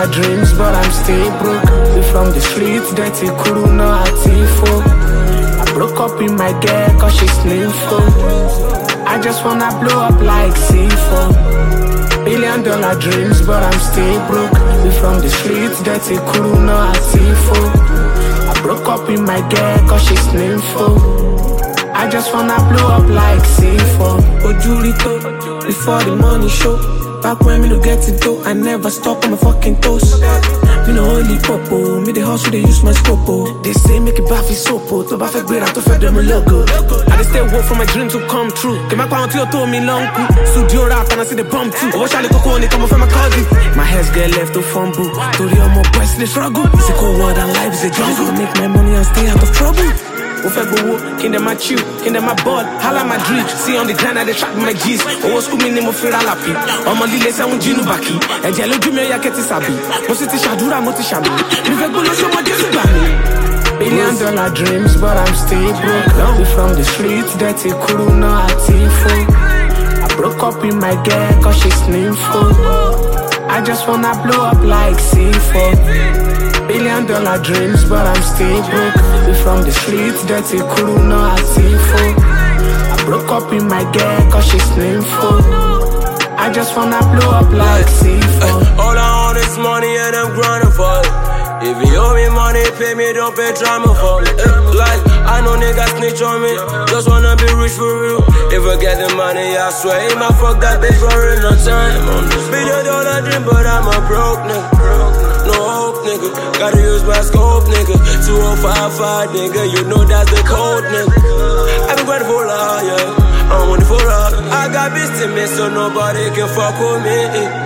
dollar dreams, but I'm still broke. We from the streets, dirty crew, no Atifo. I broke up with my girl cause she's nympho. I just wanna blow up like C4. $1 billion dreams, but I'm still broke. We from the streets, dirty crew, no Atifo. I broke up with my girl cause she's nympho. I just wanna blow up like C4. Ojurito, before the money show. Back when me no get it though, I never stop on my fucking toes. Me no holy popo, me the hustle they use my scopo. They say make it baffy sopo, to baffy great to fed them a logo. I just stay work for my dream to come true. Get my pound to your toe, me long cool. Studio rap and I see the bump too. Oh, Charlie Coco, they come from my cousin. My heads get left to fumble. To the more boys, they struggle. It's a cold world and life is a jungle. Make my money and stay out of trouble. King them my chew, king them my ball, holla my dream. See on the grind, I track my G's. Oh, school me name of Firalapi. On my lile sound Ginu Baki. A jello Jumia Yaketi Sabi. Mositi Shadura Moti Shabi. You vex below so much as $1 billion dreams, but I'm still broke. We from the streets, dirty crew, no Atifo. I broke up with my girl cause she's nympho. I just wanna blow up like C4. $1 billion dreams, but I'm still broke. We from the streets, dirty crew, no Atifo. I broke up with my girl cause she's nympho. I just wanna blow up like C4. All I want is money and I'm grinding for it. If you owe me money, pay me, don't pay drama for me. Like, I know niggas snitch on me, just wanna be rich for real. If I get the money, I swear, I'ma fuck that bitch for real, no time on this. $1 billion dream, but I'm a broke nigga. No hope, nigga. Gotta use my scope, nigga. 2055, nigga. You know that's the code, nigga. I've been grinding for love, yeah. I'm on it for love. I got bitch to me, so nobody can fuck with me.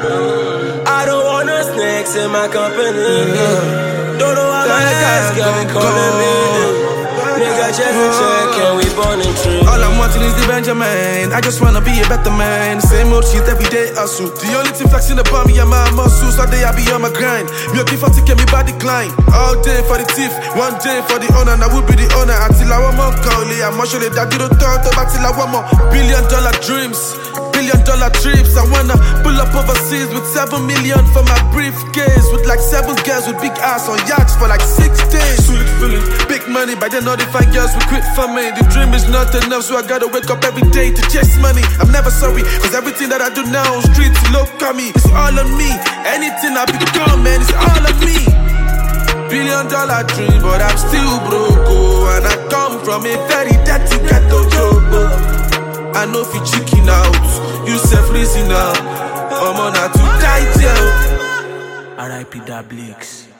I don't want no snakes in my company. Don't know how my guys got calling me. Nigga, check and check, and we born in tree. All I'm wanting is the Benjamin. I just wanna be a better man. Same old shit every day, hustle. The only thing flexing upon me are my muscles. All day I be on my grind. Me okay for to get me by decline. All day for the thief, one day for the owner. And I will be the owner until I want more cowley. I'm sure that you don't talk about till I want more. $1 billion dreams, $1 billion trips. I wanna pull up overseas with 7 million for my briefcase. With like 7 girls with big ass on yachts for like 6 days. Sweet feeling, big money, but then all the fine girls will quit for me. The dream is not enough, so I gotta wake up every day to chase money. I'm never sorry, cause everything that I do now on streets look at me. It's all on me, anything I become, man, it's all on me. $1 billion dream, but I'm still broke, oh. And I come from a very dirty ghetto job, oh. I know if you chicken out, you self-listen out. I'm on a too tight, yeah. R.I.P. Dablix.